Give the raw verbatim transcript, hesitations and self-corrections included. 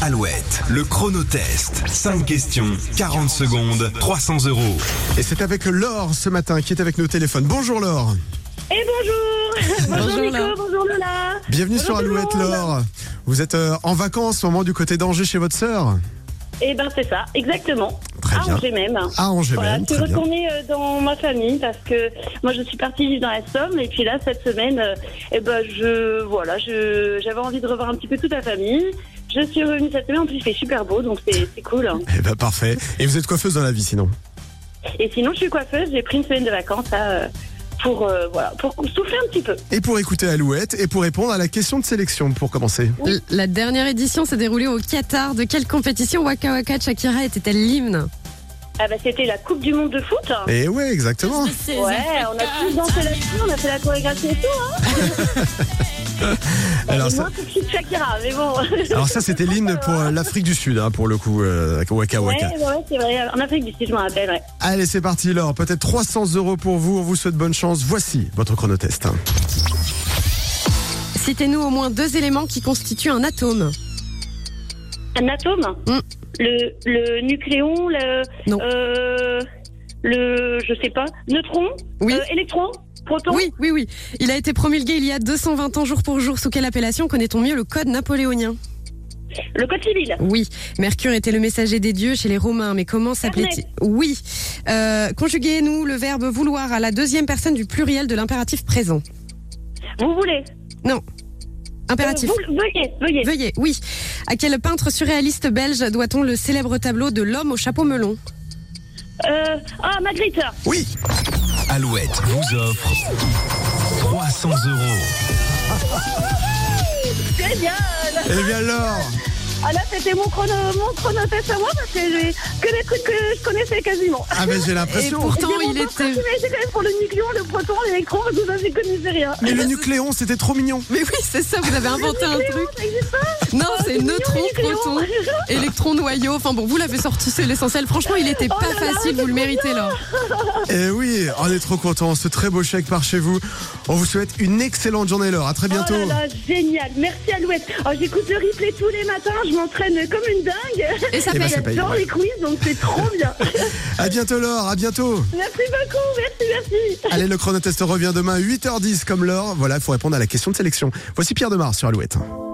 Alouette, le chronotest. cinq questions, quarante secondes, trois cents euros. Et c'est avec Laure ce matin qui est avec nous au téléphone. Bonjour Laure. Et bonjour. Bonjour, Bonjour, Nico, Laure. bonjour Lola. Bienvenue Bonjour sur tout le Alouette monde. Laure. Vous êtes euh, en vacances en ce moment du côté d'Angers chez votre sœur? Eh ben c'est ça, exactement. Très à bien. Angers même. À Angers Voilà, même, je suis très bien. retournée euh, dans ma famille parce que moi je suis partie vivre dans la Somme et puis là cette semaine, euh, eh ben je voilà, je j'avais envie de revoir un petit peu toute la famille. Je suis revenue cette semaine, en plus il fait super beau donc c'est c'est cool. Eh ben parfait. Et vous êtes coiffeuse dans la vie sinon? Et sinon je suis coiffeuse, j'ai pris une semaine de vacances là, euh, pour euh, voilà pour souffler un petit peu. Et pour écouter Alouette et pour répondre à la question de sélection pour commencer. L- La dernière édition s'est déroulée au Qatar. De quelle compétition Waka Waka Shakira était-elle l'hymne? Ah bah c'était la Coupe du Monde de foot. Et ouais, exactement. Ouais, on a tous dansé là-dessus, on a fait la chorégraphie et tout, hein. Alors Et ça, moi, tout de suite Shakira, mais bon. alors ça c'était l'hymne pour euh, l'Afrique du Sud, hein, pour le coup, euh, Waka Ouais, Waka. ouais, ouais, c'est vrai. En Afrique du Sud, je m'en rappelle, ouais. Allez, c'est parti Laure. Peut-être trois cents euros pour vous. On vous souhaite bonne chance. Voici votre chronotest. Citez-nous au moins deux éléments qui constituent un atome. Un atome, Mm. le, le nucléon, le, Non. euh, le, je sais pas, neutron, Oui. euh, électron, proton. Oui, oui, oui. Il a été promulgué il y a deux cent vingt ans jour pour jour. Sous quelle appellation connaît-on mieux le code napoléonien? Le code civil. Oui. Mercure était le messager des dieux chez les Romains, mais comment s'appelait-il? Oui. Euh, conjuguez-nous le verbe vouloir à la deuxième personne du pluriel de l'impératif présent. Vous voulez Non. Impératif. Euh, vous- Veuillez, veuillez. Veuillez, oui. À quel peintre surréaliste belge doit-on le célèbre tableau de l'homme au chapeau melon? Euh, ah, Magritte. Oui. Alouette vous offre trois cents euros. Génial. Eh bien Laure. Ah là, c'était mon chrono, mon chronotest à moi parce que j'ai que des trucs que je connaissais quasiment. Ah mais j'ai Et l'impression. pourtant, J'ai mon il temps était... préféré, quand même pour le nucléon, le proton, l'électron, parce que ça, j'y connaissais rien. Mais le nucléon, c'était trop mignon. Mais oui, c'est ça, vous avez inventé un Nucléon, truc. ça existe pas. Non, Oh, c'est c'est mignon, neutron, le nucléon. proton, électron, noyau. Enfin bon, vous l'avez sorti, c'est l'essentiel. Franchement, il était Oh pas là là, facile, c'est vous le trop méritez là. Eh oui, on est trop contents. Ce très beau chèque par chez vous. On vous souhaite une excellente journée Laure. À très bientôt. Oh là là, génial. Merci Alouette. Oh, j'écoute le replay tous les matins, je m'entraîne comme une dingue. Et ça Eh ben, paye. ça paye. J'adore ouais. les quiz, donc c'est trop bien. À bientôt Laure, à bientôt. Merci beaucoup, merci, merci. Allez, le chronotest revient demain huit heures dix comme Laure. Voilà, il faut répondre à la question de sélection. Voici Pierre Demar sur Alouette.